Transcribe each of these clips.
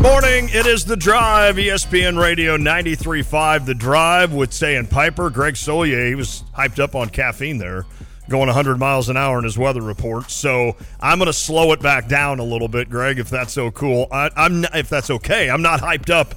Morning, it is The Drive, ESPN Radio 93.5, The Drive with Say and Piper. Greg Solier, he was hyped up on caffeine there, going 100 miles an hour in his weather report. So I'm going to slow it back down a little bit, Greg, if that's so cool. If that's okay. I'm not hyped up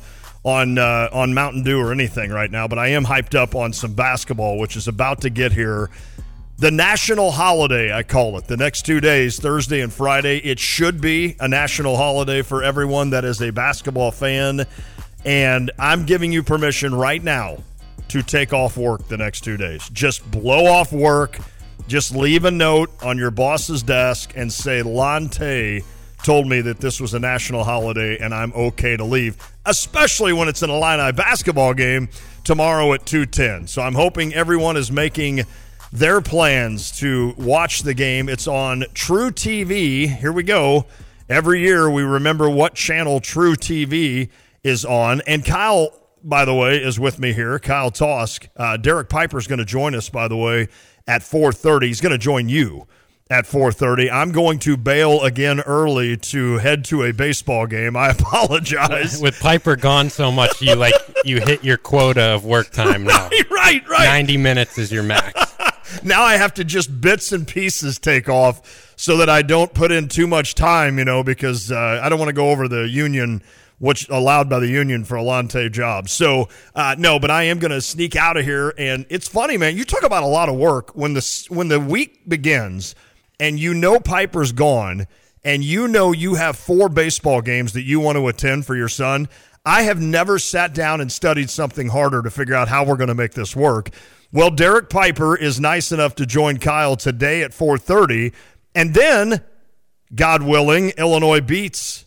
on Mountain Dew or anything right now, but I am hyped up on some basketball, which is about to get here. The national holiday, I call it, the next 2 days, Thursday and Friday. It should be a national holiday for everyone that is a basketball fan, and I'm giving you permission right now to take off work the next 2 days. Just blow off work. Just leave a note on your boss's desk and say, Lante told me that this was a national holiday and I'm okay to leave, especially when it's an Illini basketball game tomorrow at 2:10. So I'm hoping everyone is making their plans to watch the game. It's on True TV. Here we go. Every year we remember what channel True TV is on. And Kyle, by the way, is with me here. Kyle Tosk. Derek Piper's going to join us, by the way, at 4:30. He's going to join you at 4:30. I'm going to bail again early to head to a baseball game. I apologize. With Piper gone so much, you hit your quota of work time now. Right. 90 minutes is your max. Now I have to just bits and pieces take off so that I don't put in too much time, because I don't want to go over the union, what's allowed by the union for a Lante job. So, no, but I am going to sneak out of here. And it's funny, man. You talk about a lot of work when the week begins and Piper's gone and you have 4 baseball games that you want to attend for your son. I have never sat down and studied something harder to figure out how we're going to make this work. Well, Derek Piper is nice enough to join Kyle today at 4:30, and then, God willing, Illinois beats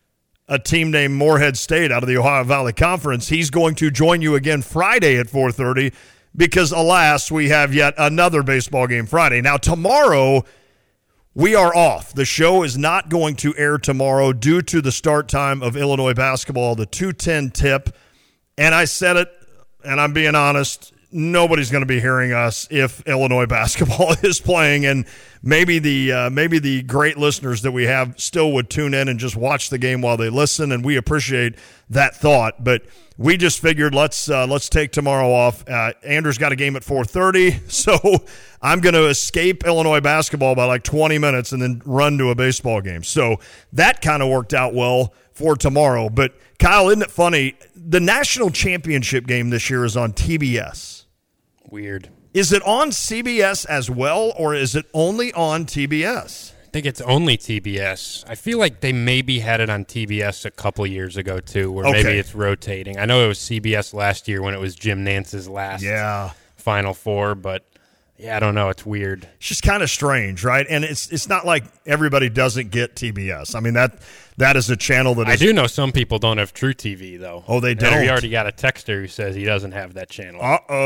a team named Morehead State out of the Ohio Valley Conference. He's going to join you again Friday at 4:30 because, alas, we have yet another baseball game Friday. Now, tomorrow, we are off. The show is not going to air tomorrow due to the start time of Illinois basketball, the 2:10 tip, and I said it, and I'm being honest, nobody's going to be hearing us if Illinois basketball is playing, and maybe the great listeners that we have still would tune in and just watch the game while they listen, and we appreciate that thought. But we just figured let's take tomorrow off. Andrew's got a game at 4:30, so I'm going to escape Illinois basketball by like 20 minutes and then run to a baseball game. So that kind of worked out well for tomorrow. But Kyle, isn't it funny? The national championship game this year is on TBS. Weird. Is it on CBS as well, or is it only on TBS? I think it's only TBS. I feel like they maybe had it on TBS a couple years ago, too, where maybe it's rotating. I know it was CBS last year when it was Jim Nance's last Final Four, but yeah, I don't know. It's weird. It's just kind of strange, right? And it's not like everybody doesn't get TBS. I mean, that is a channel that is... I do know some people don't have True TV, though. Oh, they don't? We already got a texter who says he doesn't have that channel.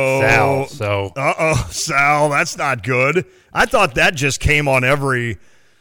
Sal. Sal, that's not good. I thought that just came on every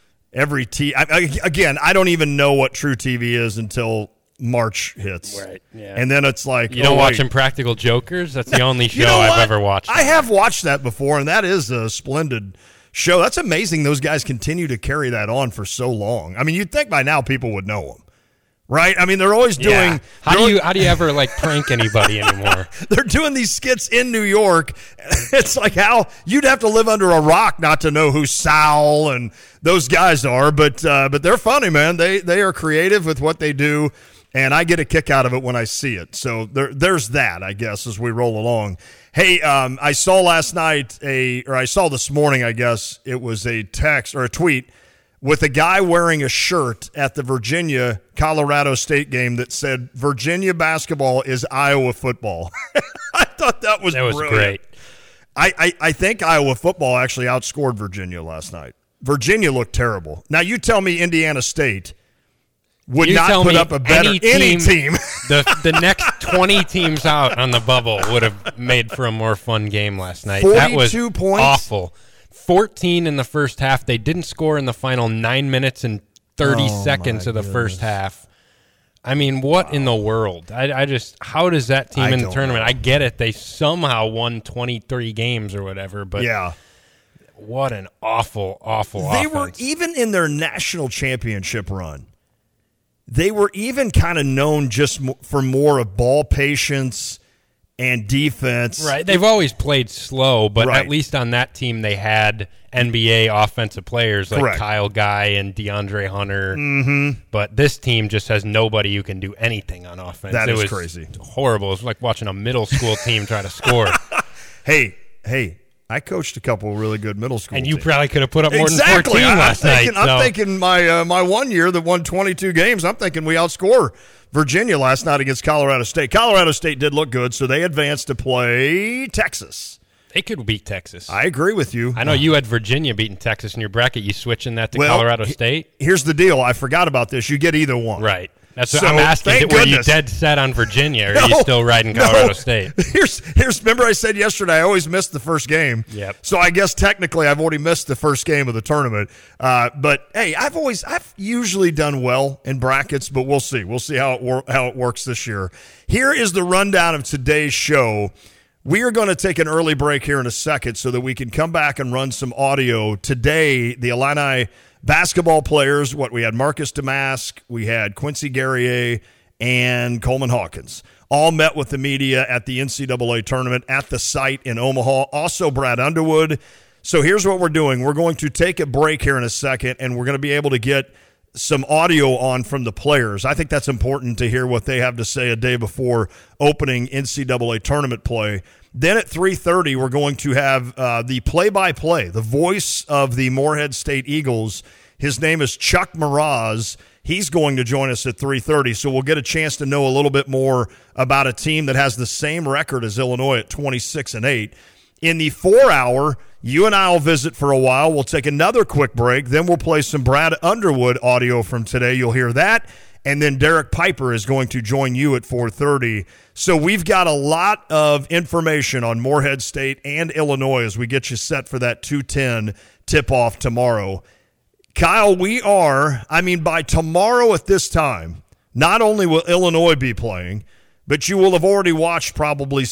again, I don't even know what True TV is until March hits. Right, yeah. And then it's like... You don't watch Impractical Jokers? That's the only show I've ever watched. I have watched that before, and that is a splendid show. That's amazing those guys continue to carry that on for so long. I mean, you'd think by now people would know them, right? I mean, they're always doing... Yeah. How do you ever, prank anybody anymore? They're doing these skits in New York. It's like how... You'd have to live under a rock not to know who Sal and those guys are, but they're funny, man. They are creative with what they do. And I get a kick out of it when I see it. So there's that, I guess, as we roll along. Hey, I saw last night I saw this morning, I guess, it was a text or a tweet with a guy wearing a shirt at the Virginia-Colorado State game that said, Virginia basketball is Iowa football. I thought that was great. I think Iowa football actually outscored Virginia last night. Virginia looked terrible. Now, you tell me Indiana State would not put up a better any team. The next 20 teams out on the bubble would have made for a more fun game last night. 42 that was points. Awful. 14 in the first half. They didn't score in the final 9 minutes and 30 seconds of the first half. I mean, what in the world? I just, how does that team in the tournament? I get it. They somehow won 23 games or whatever, but what an awful offense. They were, even in their national championship run, they were even kind of known just for more of ball patience and defense. Right. They've always played slow, but Right. at least on that team they had NBA offensive players like Correct. Kyle Guy and DeAndre Hunter. Mm-hmm. But this team just has nobody who can do anything on offense. That it is was crazy. Horrible. It was like watching a middle school team try to score. Hey, I coached a couple really good middle school And you teams. probably could have put up more Exactly. than 14 last night. I'm thinking my 1 year that won 22 games, I'm thinking we outscore Virginia last night against Colorado State. Colorado State did look good, so they advanced to play Texas. They could beat Texas. I agree with you. I know you had Virginia beating Texas in your bracket. You switching that to Well, Colorado State? Here's the deal. I forgot about this. You get either one. Right. That's what So, I'm asking. thank Were you goodness. dead set on Virginia, or are you still riding Colorado State? Here's. Remember, I said yesterday I always missed the first game. Yep. So I guess technically I've already missed the first game of the tournament. But hey, I've usually done well in brackets, but we'll see. We'll see how it works this year. Here is the rundown of today's show. We are going to take an early break here in a second so that we can come back and run some audio. Today, the Illini basketball players, we had Marcus Damask, we had Quincy Guerrier, and Coleman Hawkins, all met with the media at the NCAA tournament at the site in Omaha. Also, Brad Underwood. So here's what we're doing. We're going to take a break here in a second, and we're going to be able to get some audio on from the players. I think that's important to hear what they have to say a day before opening NCAA tournament play. Then at 3:30, we're going to have the play-by-play, the voice of the Morehead State Eagles. His name is Chuck Mraz. He's going to join us at 3:30, so we'll get a chance to know a little bit more about a team that has the same record as Illinois at 26-8. In the 4-hour, you and I will visit for a while. We'll take another quick break. Then we'll play some Brad Underwood audio from today. You'll hear that. And then Derek Piper is going to join you at 4:30. So we've got a lot of information on Morehead State and Illinois as we get you set for that 2:10 tip-off tomorrow. Kyle, by tomorrow at this time, not only will Illinois be playing, but you will have already watched probably,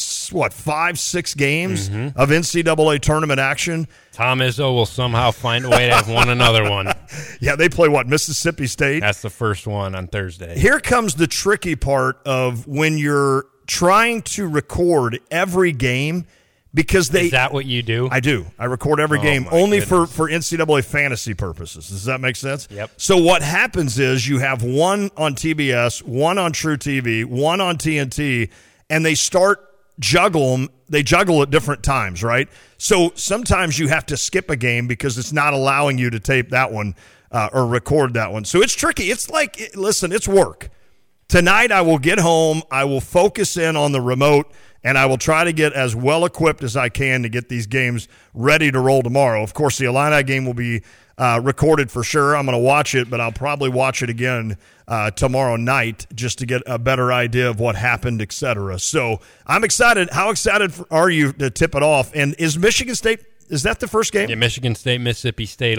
5-6 games of NCAA tournament action. Tom Izzo will somehow find a way to have won another one. Yeah, they play, Mississippi State? That's the first one on Thursday. Here comes the tricky part of when you're trying to record every game, because Is that what you do? I do. I record every game my only goodness. for NCAA fantasy purposes. Does that make sense? Yep. So what happens is you have one on TBS, one on True TV, one on TNT, and they start juggle them. They juggle at different times, right? So sometimes you have to skip a game because it's not allowing you to tape that one or record that one. So it's tricky. It's like, listen, it's work. Tonight I will get home. I will focus in on the remote, and I will try to get as well equipped as I can to get these games ready to roll tomorrow. Of course, the Illini game will be recorded for sure. I'm going to watch it, but I'll probably watch it again tomorrow night just to get a better idea of what happened, etc. So I'm excited. How excited are you to tip it off? And is Michigan State, is that the first game? Yeah, Michigan State, Mississippi State,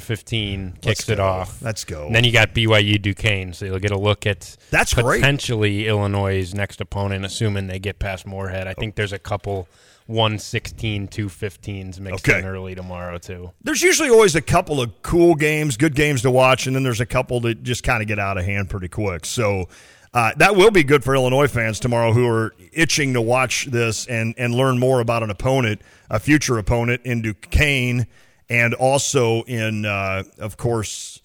11-15 kicks it off. Let's go. And then you got BYU Duquesne, so you'll get a look at That's great. potentially Illinois' next opponent, assuming they get past Morehead. I think there's a couple 1-16, 2-15s mixed in early tomorrow, too. There's usually always a couple of cool games, good games to watch, and then there's a couple that just kind of get out of hand pretty quick. So that will be good for Illinois fans tomorrow who are itching to watch this and learn more about an opponent, a future opponent in Duquesne, and also in, of course,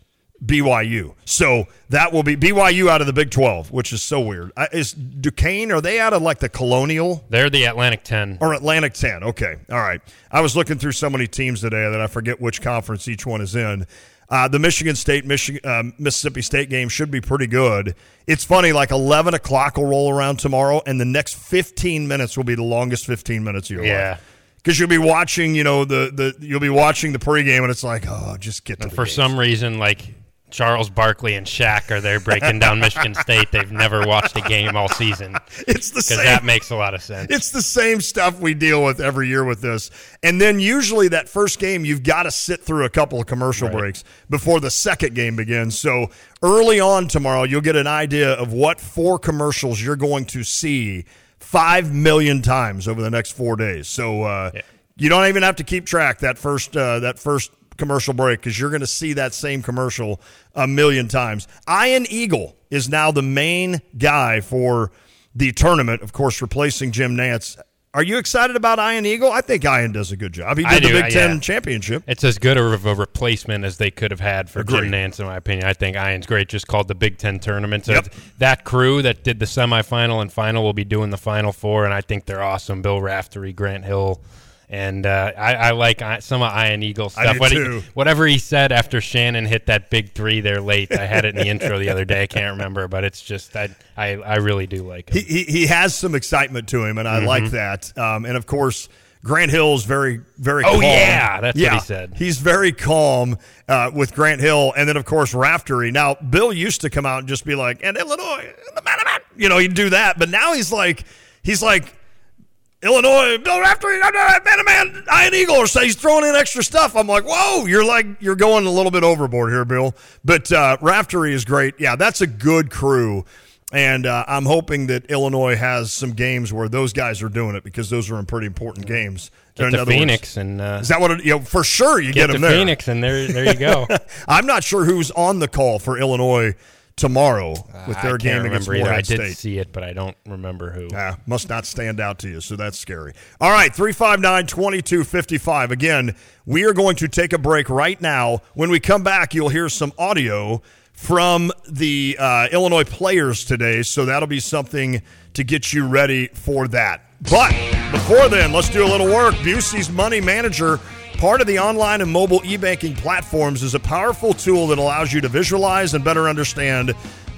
BYU. So that will be BYU out of the Big 12, which is so weird. Is Duquesne, are they out of like the Colonial? They're the Atlantic 10. Or Atlantic 10. Okay. All right. I was looking through so many teams today that I forget which conference each one is in. The Michigan State, Mississippi State game should be pretty good. It's funny, like 11 o'clock will roll around tomorrow, and the next 15 minutes will be the longest 15 minutes of your life. Because you'll be watching, you'll be watching the pregame, and it's like, oh, just get to and the for games. some reason, like Charles Barkley and Shaq are there breaking down Michigan State. They've never watched a game all season. It's the same. Because that makes a lot of sense. It's the same stuff we deal with every year with this. And then usually that first game, you've got to sit through a couple of commercial breaks before the second game begins. So early on tomorrow, you'll get an idea of what 4 commercials you're going to see 5 million times over the next 4 days. So you don't even have to keep track that first commercial break because you're going to see that same commercial a million times. Ian Eagle is now the main guy for the tournament, of course, replacing Jim Nantz. Are you excited about Ian Eagle? I think Ian does a good job. He did the Big Ten championship. It's as good of a replacement as they could have had for Jim Nantz, in my opinion. I think Ian's great, just called the Big Ten tournament. So that crew that did the semifinal and final will be doing the Final Four, and I think they're awesome. Bill Raftery, Grant Hill. And I like some of Ian Eagle stuff. Whatever he said after Shannon hit that big three there late. I had it in the intro the other day. I can't remember, but it's just I really do like him. He has some excitement to him, and I like that. And, of course, Grant Hill is very, very calm. Oh, yeah, that's what he said. He's very calm with Grant Hill. And then, of course, Raftery. Now, Bill used to come out and just be like, and Illinois, he'd do that. But now he's like, Illinois, Bill Raftery, man, Ian Eagle, so he's throwing in extra stuff. I'm like, whoa, you're going a little bit overboard here, Bill. But Raftery is great. Yeah, that's a good crew. And I'm hoping that Illinois has some games where those guys are doing it because those are in pretty important games. Get to Phoenix and is that what for sure you get them there? Phoenix and there you go. I'm not sure who's on the call for Illinois tomorrow with their game against Morehead State. I did see it, but I don't remember who. Must not stand out to you, so that's scary. All right, 359-2255. Again, we are going to take a break right now. When we come back, you'll hear some audio from the Illinois players today, so that'll be something to get you ready for that. But before then, let's do a little work. Busey's Money Manager, part of the online and mobile e-banking platforms, is a powerful tool that allows you to visualize and better understand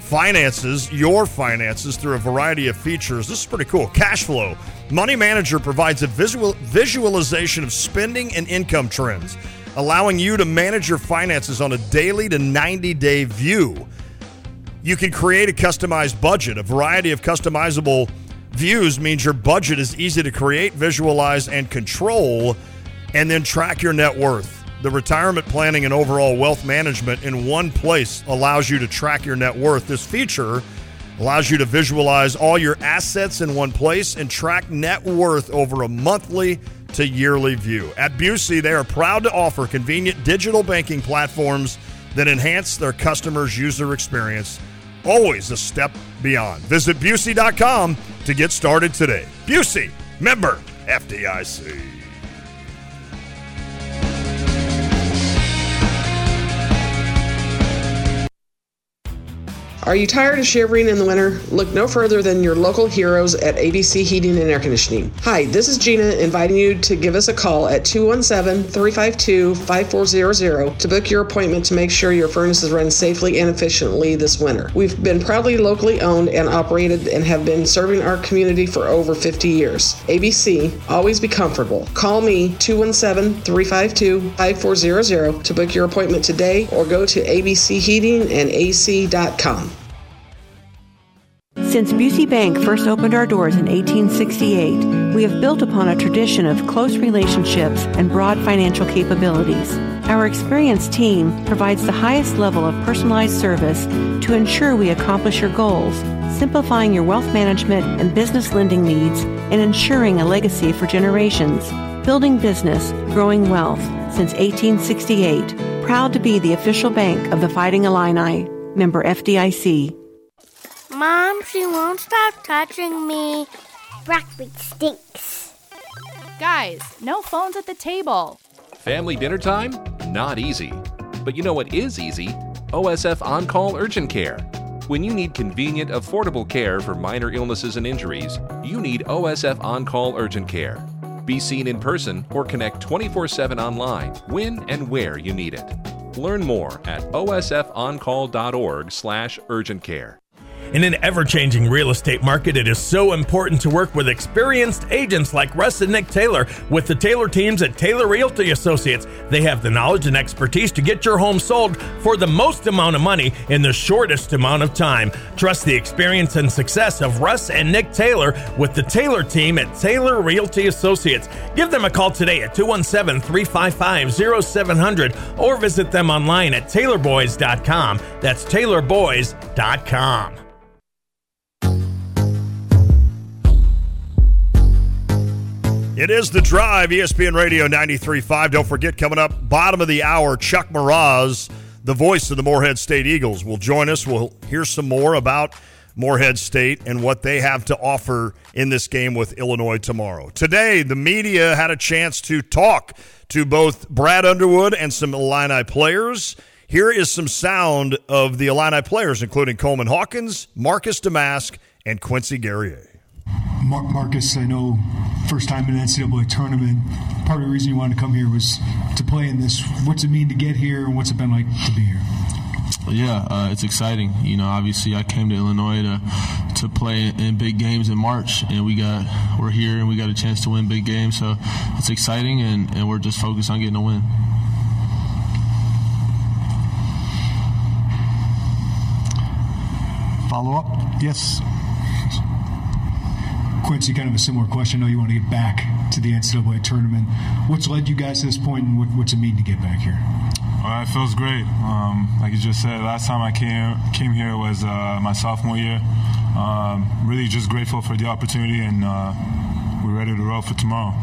your finances through a variety of features. This is pretty cool. Cash flow. Money Manager provides a visualization of spending and income trends, allowing you to manage your finances on a daily to 90-day view. You can create a customized budget. A variety of customizable views means your budget is easy to create, visualize, and control, and then track your net worth. The retirement planning and overall wealth management in one place allows you to track your net worth. This feature allows you to visualize all your assets in one place and track net worth over a monthly to yearly view. At Busey, they are proud to offer convenient digital banking platforms that enhance their customers' user experience, always a step beyond. Visit Busey.com to get started today. Busey, member FDIC. Are you tired of shivering in the winter? Look no further than your local heroes at ABC Heating and Air Conditioning. Hi, this is Gina inviting you to give us a call at 217-352-5400 to book your appointment to make sure your furnaces run safely and efficiently this winter. We've been proudly locally owned and operated and have been serving our community for over 50 years. ABC, always be comfortable. Call me 217-352-5400 to book your appointment today or go to abcheatingandac.com. Since Busey Bank first opened our doors in 1868, we have built upon a tradition of close relationships and broad financial capabilities. Our experienced team provides the highest level of personalized service to ensure we accomplish your goals, simplifying your wealth management and business lending needs and ensuring a legacy for generations. Building business, growing wealth since 1868. Proud to be the official bank of the Fighting Illini. Member FDIC. Mom, she won't stop touching me. Breakfast stinks. Guys, no phones at the table. Family dinner time? Not easy. But you know what is easy? OSF On-Call Urgent Care. When you need convenient, affordable care for minor illnesses and injuries, you need OSF On-Call Urgent Care. Be seen in person or connect 24/7 online when and where you need it. Learn more at osfoncall.org/urgentcare. In an ever-changing real estate market, it is so important to work with experienced agents like Russ and Nick Taylor with the Taylor teams at Taylor Realty Associates. They have the knowledge and expertise to get your home sold for the most amount of money in the shortest amount of time. Trust the experience and success of Russ and Nick Taylor with the Taylor team at Taylor Realty Associates. Give them a call today at 217-355-0700 or visit them online at taylorboys.com. That's taylorboys.com. It is The Drive, ESPN Radio 93.5. Don't forget, coming up, bottom of the hour, Chuck Mraz, the voice of the Morehead State Eagles, will join us. We'll hear some more about Morehead State and what they have to offer in this game with Illinois tomorrow. Today, the media had a chance to talk to both Brad Underwood and some Illini players. Here is some sound of the Illini players, including Coleman Hawkins, Marcus Domask, and Quincy Guerrier. Marcus, I know first time in an NCAA tournament. Part of the reason you wanted to come here was to play in this. What's it mean to get here, and what's it been like to be here? Yeah, it's exciting. You know, obviously I came to Illinois to play in big games in March, and we're here and we got a chance to win big games. So it's exciting, and we're just focused on getting a win. Follow up? Yes. Quincy, kind of a similar question. I know you want to get back to the NCAA tournament. What's led you guys to this point, and what's it mean to get back here? It feels great. Like you just said, last time I came here was my sophomore year. Really just grateful for the opportunity, and we're ready to roll for tomorrow.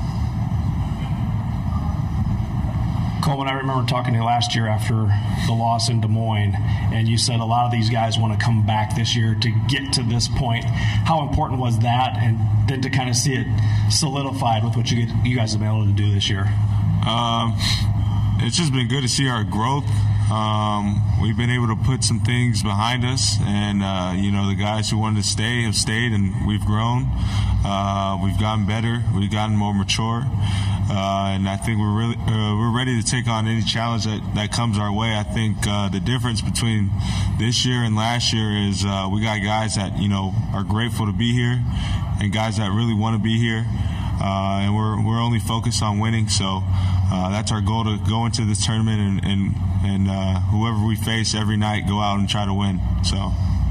Coleman, I remember talking to you last year after the loss in Des Moines, and you said a lot of these guys want to come back this year to get to this point. How important was that, and then to kind of see it solidified with what you guys have been able to do this year? It's just been good to see our growth. We've been able to put some things behind us, and the guys who wanted to stay have stayed, and we've grown. We've gotten better. We've gotten more mature, and I think we're ready to take on any challenge that comes our way. I think the difference between this year and last year is we got guys that are grateful to be here, and guys that really want to be here. And we're only focused on winning, so that's our goal, to go into this tournament and whoever we face every night, go out and try to win. So,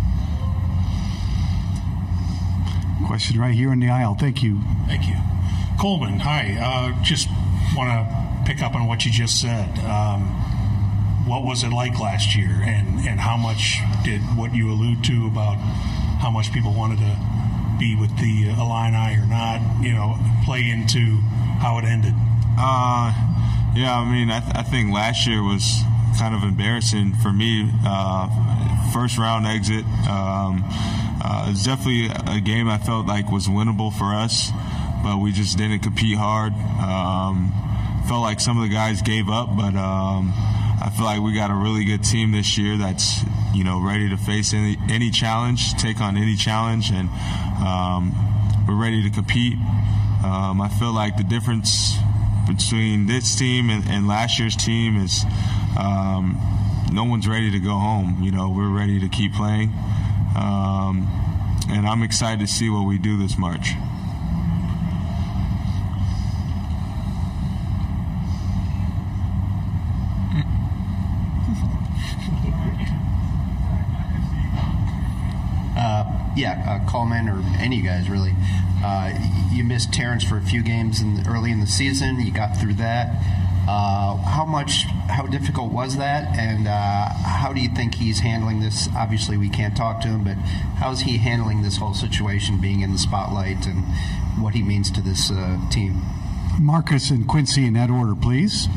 question right here in the aisle. Thank you. Thank you. Coleman, hi. Just want to pick up on what you just said. What was it like last year, and how much did what you allude to about how much people wanted to be with the Illini or not, play into how it ended? I think last year was kind of embarrassing for me. First round exit. It's definitely a game I felt like was winnable for us, but we just didn't compete hard. Felt like some of the guys gave up, but I feel like we got a really good team this year that's ready to face any challenge, take on any challenge, and we're ready to compete. I feel like the difference between this team and last year's team is no one's ready to go home. We're ready to keep playing, and I'm excited to see what we do this March. Coleman, or any of you guys really. You missed Terrence for a few games early in the season. You got through that. How difficult was that, and how do you think he's handling this? Obviously, we can't talk to him, but how is he handling this whole situation, being in the spotlight, and what he means to this team? Marcus and Quincy in that order, please.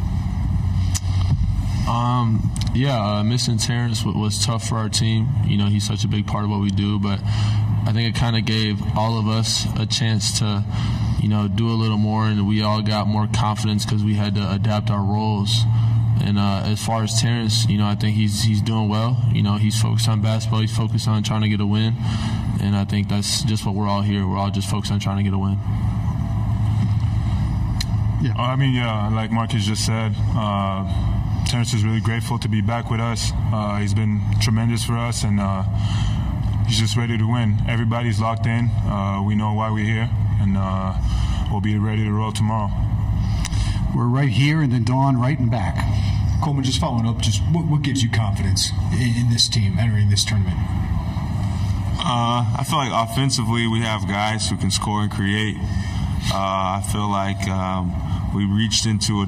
Missing Terrence was tough for our team. He's such a big part of what we do, but I think it kind of gave all of us a chance to, do a little more, and we all got more confidence because we had to adapt our roles. And as far as Terrence, I think he's doing well. He's focused on basketball. He's focused on trying to get a win, and I think that's just what we're all here. We're all just focused on trying to get a win. Yeah. Like Marcus just said, Terrence is really grateful to be back with us. He's been tremendous for us, and he's just ready to win. Everybody's locked in. We know why we're here, and we'll be ready to roll tomorrow. We're right here, and then Dawn right and back. Coleman, just following up, just what gives you confidence in this team entering this tournament? I feel like offensively we have guys who can score and create. I feel like we reached into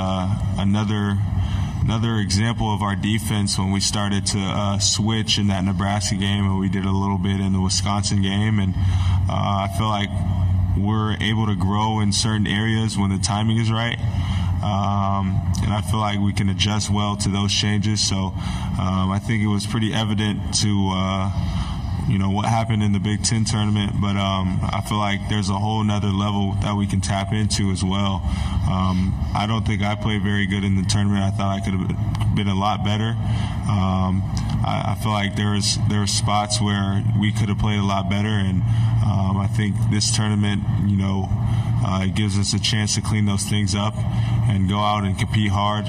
another example of our defense when we started to switch in that Nebraska game, and we did a little bit in the Wisconsin game, and I feel like we're able to grow in certain areas when the timing is right. And I feel like we can adjust well to those changes. So I think it was pretty evident to what happened in the Big Ten tournament, but I feel like there's a whole nother level that we can tap into as well. I don't think I played very good in the tournament. I thought I could have been a lot better. I feel like there were spots where we could have played a lot better, and I think this tournament, it gives us a chance to clean those things up and go out and compete hard.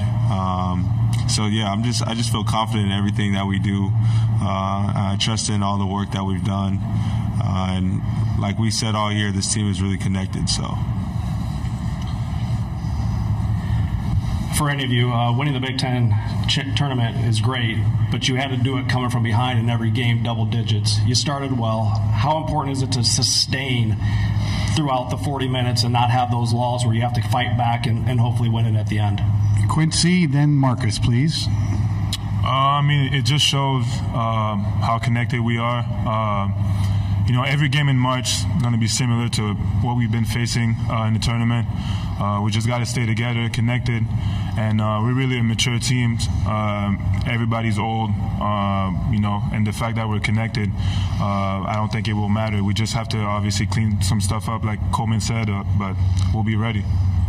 I just feel confident in everything that we do. I trust in all the work that we've done, and like we said all year, this team is really connected. So, for any of you, winning the Big Ten tournament is great, but you had to do it coming from behind in every game, double digits. You started well. How important is it to sustain throughout the 40 minutes and not have those lulls where you have to fight back and hopefully win it at the end? Quincy, then Marcus, please. It just shows how connected we are. Every game in March is going to be similar to what we've been facing in the tournament. We just got to stay together, connected, and we're really a mature team. Everybody's old, and the fact that we're connected, I don't think it will matter. We just have to obviously clean some stuff up, like Coleman said, but we'll be ready.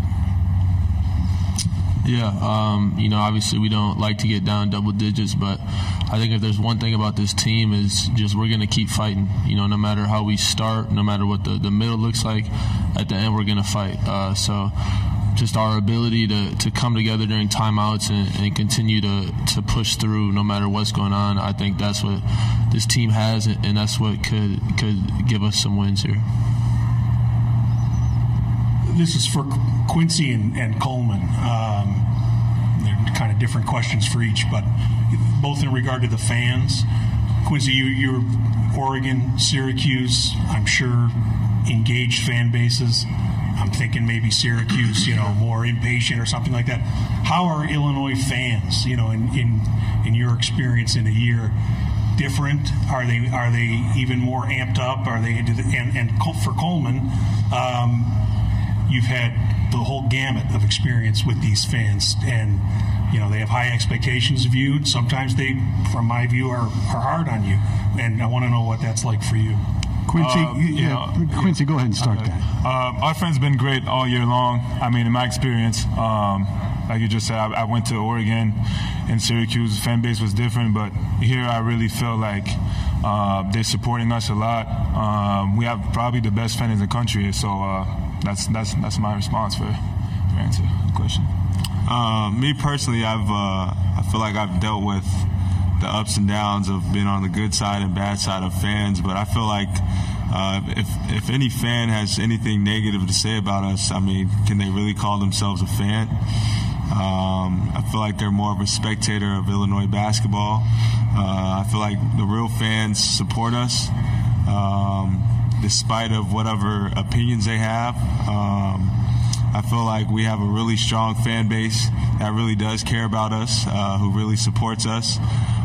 Yeah, obviously we don't like to get down double digits, but I think if there's one thing about this team is just we're going to keep fighting. No matter how we start, no matter what the middle looks like, at the end we're going to fight. So just our ability to come together during timeouts and continue to push through no matter what's going on, I think that's what this team has, and that's what could give us some wins here. This is for Quincy and Coleman. They're kind of different questions for each, but both in regard to the fans. Quincy, you're Oregon, Syracuse, I'm sure engaged fan bases. I'm thinking maybe Syracuse, more impatient or something like that. How are Illinois fans, in your experience in a year, different? Are they even more amped up? Are they? And for Coleman, you've had the whole gamut of experience with these fans, and they have high expectations of you. Sometimes they, from my view, are hard on you, and I want to know what that's like for you. Quincy, Quincy, go ahead and start that. Our fans been great all year long. In my experience, like you just said, I went to Oregon and Syracuse. Fan base was different, but here I really feel like they're supporting us a lot. We have probably the best fan in the country, so that's my response for answer the question. Me personally, I feel like I've dealt with the ups and downs of being on the good side and bad side of fans, but I feel like if any fan has anything negative to say about us, can they really call themselves a fan? I feel like they're more of a spectator of Illinois basketball. I feel like the real fans support us, despite of whatever opinions they have. I feel like we have a really strong fan base that really does care about us, who really supports us.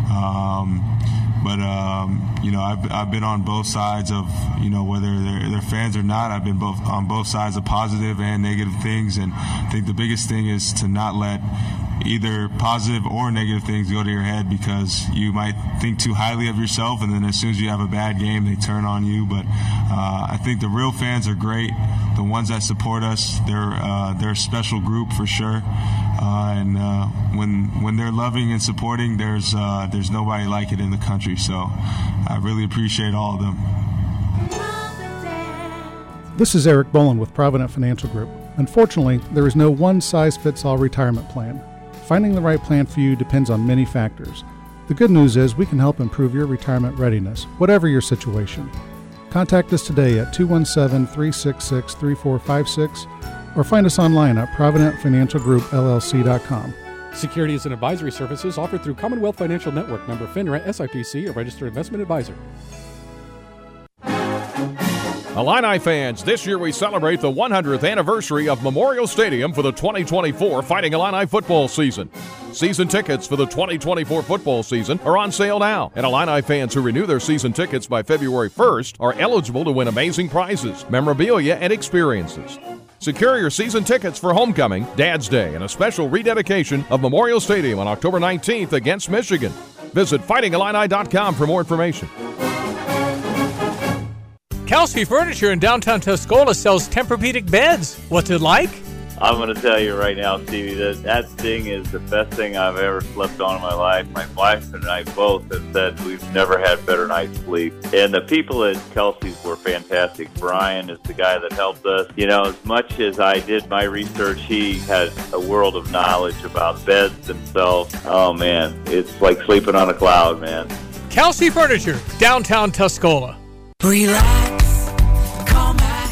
I've been on both sides of, whether they're fans or not. I've been on both sides of positive and negative things, and I think the biggest thing is to not let either positive or negative things go to your head, because you might think too highly of yourself, and then as soon as you have a bad game, they turn on you. But I think the real fans are great. The ones that support us, they're a special group for sure. And when they're loving and supporting, there's nobody like it in the country. So I really appreciate all of them. This is Eric Boland with Provident Financial Group. Unfortunately, there is no one-size-fits-all retirement plan. Finding the right plan for you depends on many factors. The good news is we can help improve your retirement readiness, whatever your situation. Contact us today at 217-366-3456 or find us online at providentfinancialgroupllc.com. Securities and advisory services offered through Commonwealth Financial Network, member FINRA, SIPC, a registered investment advisor. Illini fans, this year we celebrate the 100th anniversary of Memorial Stadium for the 2024 Fighting Illini football season. Season tickets for the 2024 football season are on sale now, and Illini fans who renew their season tickets by February 1st are eligible to win amazing prizes, memorabilia, and experiences. Secure your season tickets for Homecoming, Dad's Day, and a special rededication of Memorial Stadium on October 19th against Michigan. Visit fightingillini.com for more information. Kelsey Furniture in downtown Tuscola sells Tempur-Pedic beds. What's it like? I'm going to tell you right now, Stevie, that thing is the best thing I've ever slept on in my life. My wife and I both have said we've never had better night's sleep. And the people at Kelsey's were fantastic. Brian is the guy that helped us. You know, as much as I did my research, he had a world of knowledge about beds themselves. Oh, man, it's like sleeping on a cloud, man. Kelsey Furniture, downtown Tuscola. Relax. Call back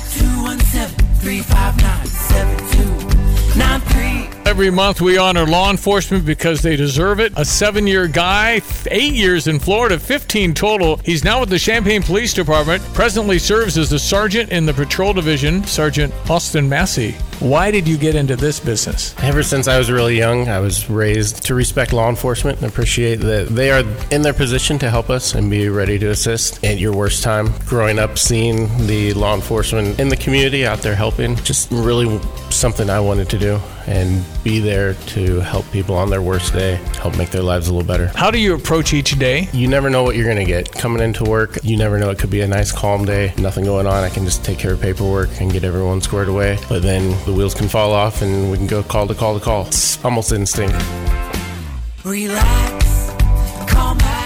217-359-7293. Every month we honor law enforcement because they deserve it. A 7-year guy, 8 years in Florida, 15 total. He's now with the Champaign Police Department. Presently serves as a sergeant in the patrol division, Sergeant Austin Massey. Why did you get into this business? Ever since I was really young, I was raised to respect law enforcement and appreciate that they are in their position to help us and be ready to assist at your worst time. Growing up, seeing the law enforcement in the community out there helping, just really something I wanted to do and be there to help people on their worst day, help make their lives a little better. How do you approach each day? You never know what you're going to get. Coming into work, you never know. It could be a nice, calm day, nothing going on. I can just take care of paperwork and get everyone squared away. But then the wheels can fall off and we can go call to call to call. It's almost instinct. Relax. Call back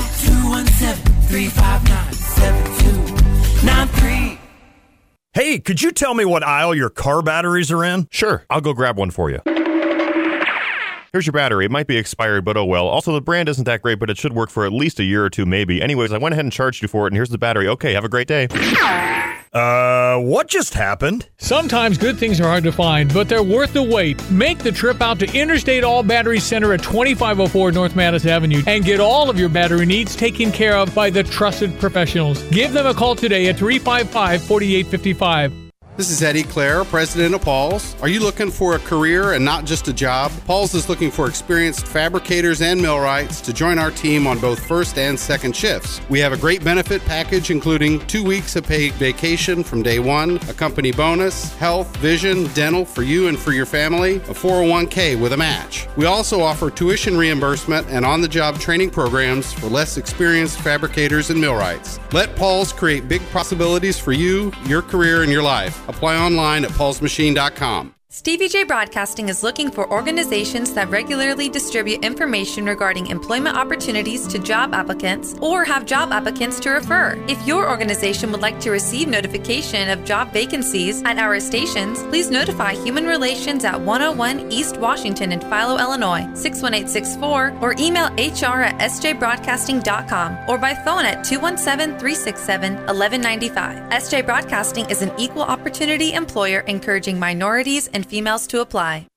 217-359-7293. Hey, could you tell me what aisle your car batteries are in? Sure, I'll go grab one for you. Here's your battery. It might be expired, but oh well. Also, the brand isn't that great, but it should work for at least a year or two, maybe. Anyways, I went ahead and charged you for it, and here's the battery. Okay, have a great day. What just happened? Sometimes good things are hard to find, but they're worth the wait. Make the trip out to Interstate All Battery Center at 2504 North Mattis Avenue and get all of your battery needs taken care of by the trusted professionals. Give them a call today at 355-4855. This is Eddie Clare, president of Paul's. Are you looking for a career and not just a job? Paul's is looking for experienced fabricators and millwrights to join our team on both first and second shifts. We have a great benefit package including 2 weeks of paid vacation from day one, a company bonus, health, vision, dental for you and for your family, a 401k with a match. We also offer tuition reimbursement and on-the-job training programs for less experienced fabricators and millwrights. Let Paul's create big possibilities for you, your career, and your life. Apply online at paulsmachine.com. Stevie J Broadcasting is looking for organizations that regularly distribute information regarding employment opportunities to job applicants or have job applicants to refer. If your organization would like to receive notification of job vacancies at our stations, please notify Human Relations at 101 East Washington in Philo, Illinois, 61864, or email hr@sjbroadcasting.com or by phone at 217-367-1195. SJ Broadcasting is an equal opportunity employer encouraging minorities and females to apply.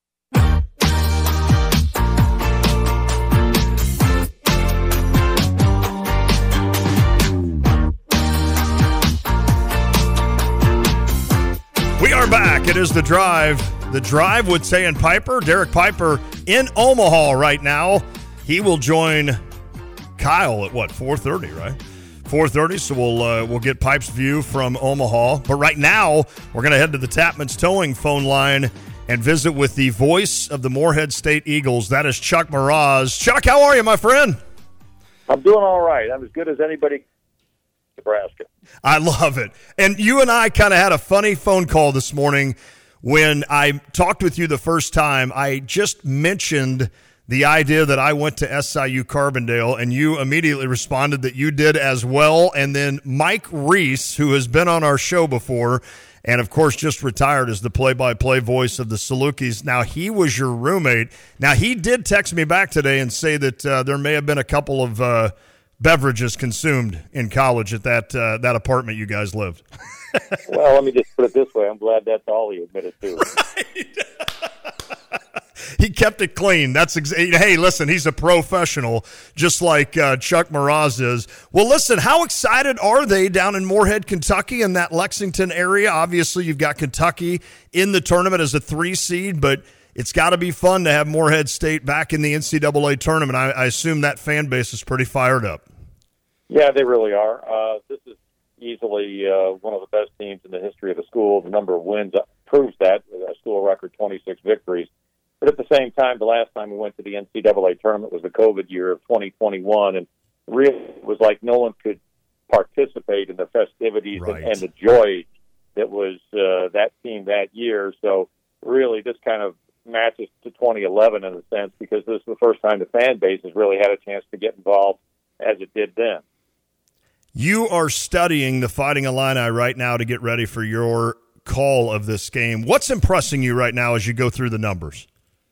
We are back. It is The Drive. The Drive with Tay and Piper. Derek Piper in Omaha right now. He will join Kyle at 4:30, right? 4:30, so we'll get Pipe's view from Omaha. But right now, we're going to head to the Tapman's Towing phone line and visit with the voice of the Morehead State Eagles. That is Chuck Mraz. Chuck, how are you, my friend? I'm doing all right. I'm as good as anybody in Nebraska. I love it. And you and I kind of had a funny phone call this morning when I talked with you the first time. I just mentioned the idea that I went to SIU Carbondale, and you immediately responded that you did as well. And then Mike Reese, who has been on our show before, and of course just retired as the play-by-play voice of the Salukis. Now, he was your roommate. Now, he did text me back today and say that there may have been a couple of beverages consumed in college at that apartment you guys lived. Well, let me just put it this way. I'm glad that's all he admitted to. He kept it clean. Hey, listen, he's a professional, just like Chuck Mraz is. Well, listen, how excited are they down in Moorhead, Kentucky, in that Lexington area? Obviously, you've got Kentucky in the tournament as a 3 seed, but it's got to be fun to have Moorhead State back in the NCAA tournament. I assume that fan base is pretty fired up. Yeah, they really are. This is easily one of the best teams in the history of the school. The number of wins proves that. A school record 26 victories. But at the same time, the last time we went to the NCAA tournament was the COVID year of 2021, and really it was like no one could participate in the festivities and the joy that was that team that year. So really this kind of matches to 2011 in a sense, because this is the first time the fan base has really had a chance to get involved as it did then. You are studying the Fighting Illini right now to get ready for your call of this game. What's impressing you right now as you go through the numbers?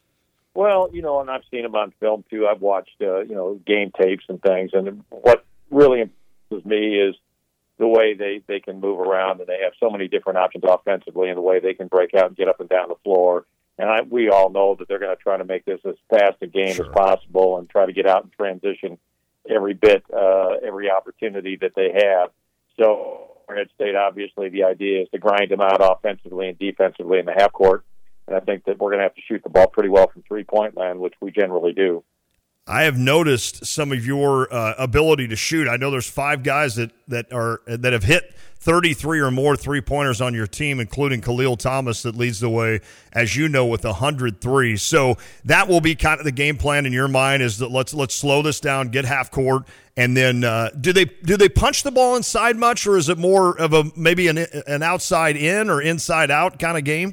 Well, and I've seen them on film too. I've watched, game tapes and things. And what really impresses me is the way they can move around, and they have so many different options offensively, and the way they can break out and get up and down the floor. And we all know that they're going to try to make this as fast a game as possible and try to get out and transition every opportunity that they have. So Moorhead State, obviously, the idea is to grind them out offensively and defensively in the half court. And I think that we're going to have to shoot the ball pretty well from three-point land, which we generally do. I have noticed some of your ability to shoot. I know there's 5 guys that have hit 33 or more three-pointers on your team, including Khalil Thomas, that leads the way, as you know, with 103. So that will be kind of the game plan in your mind, is that let's slow this down, get half court, and then do they punch the ball inside much, or is it more of maybe an outside in or inside out kind of game?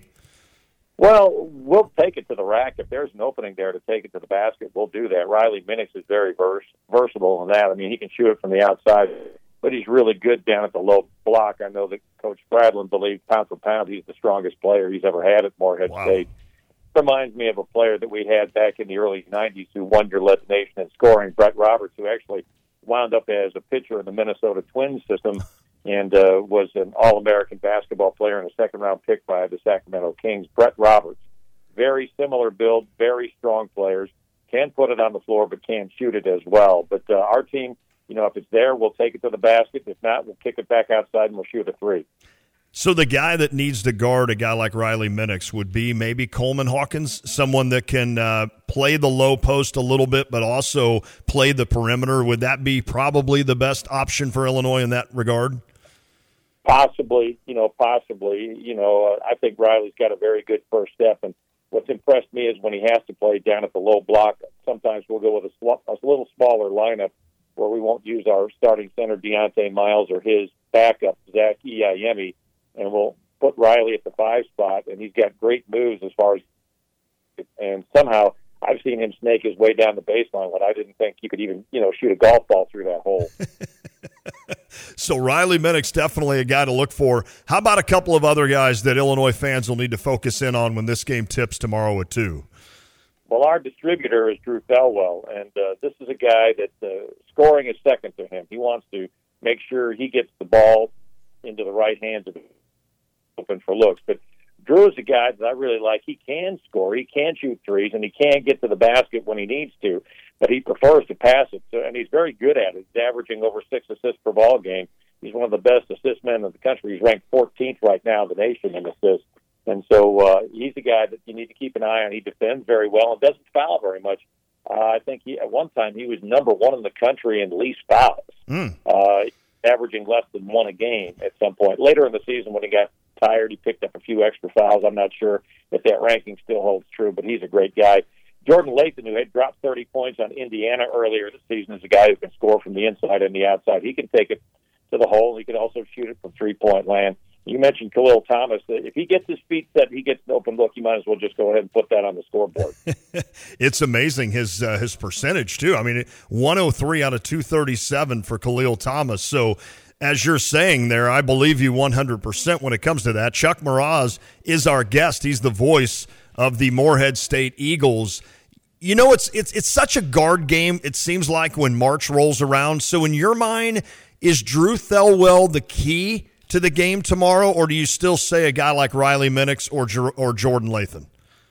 Well, we'll take it to the rack. If there's an opening there to take it to the basket, we'll do that. Riley Minix is very versatile in that. I mean, he can shoot it from the outside, but he's really good down at the low block. I know that Coach Spradlin believes pound for pound he's the strongest player he's ever had at Moorhead State. Reminds me of a player that we had back in the early 90s who won your led nation in scoring, Brett Roberts, who actually wound up as a pitcher in the Minnesota Twins system and was an All-American basketball player and a second-round pick by the Sacramento Kings. Brett Roberts, very similar build, very strong players, can put it on the floor but can shoot it as well. But our team, if it's there, we'll take it to the basket. If not, we'll kick it back outside and we'll shoot a 3. So the guy that needs to guard a guy like Riley Minix would be maybe Coleman Hawkins, someone that can play the low post a little bit but also play the perimeter. Would that be probably the best option for Illinois in that regard? Possibly. I think Riley's got a very good first step, and what's impressed me is when he has to play down at the low block, sometimes we'll go with a little smaller lineup where we won't use our starting center, Deontay Miles, or his backup, Zach Iayemi, and we'll put Riley at the 5 spot, and he's got great moves as far as, and somehow I've seen him snake his way down the baseline when I didn't think you could even, shoot a golf ball through that hole. So Riley Minix, definitely a guy to look for. How about a couple of other guys that Illinois fans will need to focus in on when this game tips tomorrow at 2? Well, our distributor is Drew Felwell, and this is a guy that scoring is second to him. He wants to make sure he gets the ball into the right hands of the open for looks. But Drew is a guy that I really like. He can score, he can shoot threes, and he can get to the basket when he needs to, but he prefers to pass it, and he's very good at it. He's averaging over 6 assists per ball game. He's one of the best assist men in the country. He's ranked 14th right now in the nation in assists. And so he's a guy that you need to keep an eye on. He defends very well and doesn't foul very much. I think at one time he was number 1 in the country in least fouls, averaging less than 1 a game at some point. Later in the season when he got tired, he picked up a few extra fouls. I'm not sure if that ranking still holds true, but he's a great guy. Jordan Lathan, who had dropped 30 points on Indiana earlier this season, is a guy who can score from the inside and the outside. He can take it to the hole. He can also shoot it from three-point land. You mentioned Khalil Thomas. If he gets his feet set, he gets an open look, you might as well just go ahead and put that on the scoreboard. It's amazing his percentage, too. I mean, 103 out of 237 for Khalil Thomas. So, as you're saying there, I believe you 100% when it comes to that. Chuck Mraz is our guest. He's the voice of the Moorhead State Eagles. You know, it's such a guard game, it seems like, when March rolls around. So in your mind, is Drew Thelwell the key to the game tomorrow, or do you still say a guy like Riley Minix or Jordan Lathan?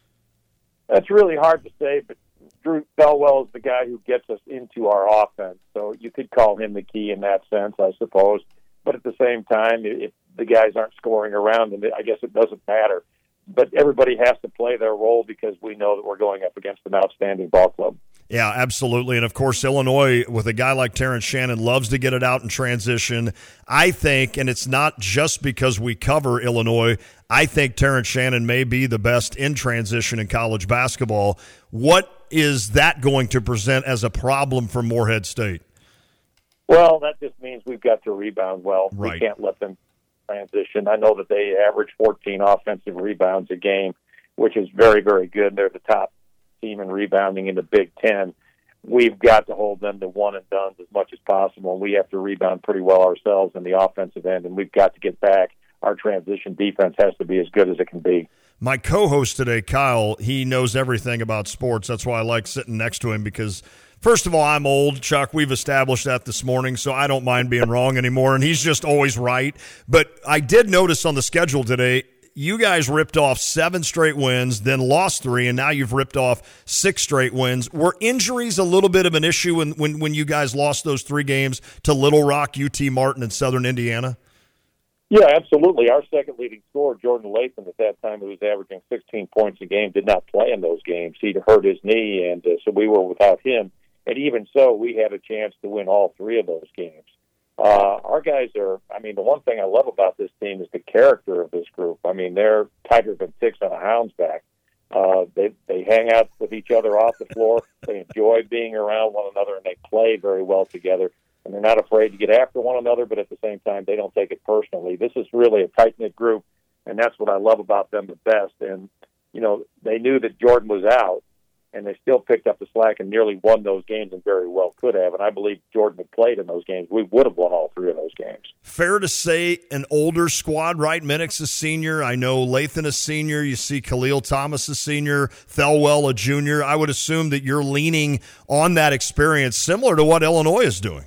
That's really hard to say, but Drew Thelwell is the guy who gets us into our offense. So you could call him the key in that sense, I suppose. But at the same time, if the guys aren't scoring around them, I guess it doesn't matter. But everybody has to play their role because we know that we're going up against an outstanding ball club. Yeah, absolutely. And, of course, Illinois, with a guy like Terrence Shannon, loves to get it out in transition. I think, and it's not just because we cover Illinois, I think Terrence Shannon may be the best in transition in college basketball. What is that going to present as a problem for Morehead State? Well, that just means we've got to rebound well. Right. We can't let them transition. I know that they average 14 offensive rebounds a game, which is very, very good. They're the top team in rebounding in the Big Ten. We've got to hold them to one and dones as much as possible. We have to rebound pretty well ourselves in the offensive end, and we've got to get back. Our transition defense has to be as good as it can be. My co-host today, Kyle, he knows everything about sports. That's why I like sitting next to him because, first of all, I'm old, Chuck. We've established that this morning, so I don't mind being wrong anymore, and he's just always right. But I did notice on the schedule today, you guys ripped off 7 straight wins, then lost 3, and now you've ripped off 6 straight wins. Were injuries a little bit of an issue when you guys lost those 3 games to Little Rock, UT Martin, and Southern Indiana? Yeah, absolutely. Our second leading scorer, Jordan Lathan, at that time, who was averaging 16 points a game, did not play in those games. He'd hurt his knee, and so we were without him. And even so, we had a chance to win all 3 of those games. Our guys are, the one thing I love about this team is the character of this group. They're tighter than ticks on a hound's back. They hang out with each other off the floor. They enjoy being around one another, and they play very well together. And they're not afraid to get after one another, but at the same time, they don't take it personally. This is really a tight-knit group, and that's what I love about them the best. And, they knew that Jordan was out, and they still picked up the slack and nearly won those games and very well could have. And I believe Jordan had played in those games. We would have won all 3 of those games. Fair to say an older squad, right? Minix is senior. I know Lathan is senior. You see Khalil Thomas is senior, Thelwell a junior. I would assume that you're leaning on that experience similar to what Illinois is doing.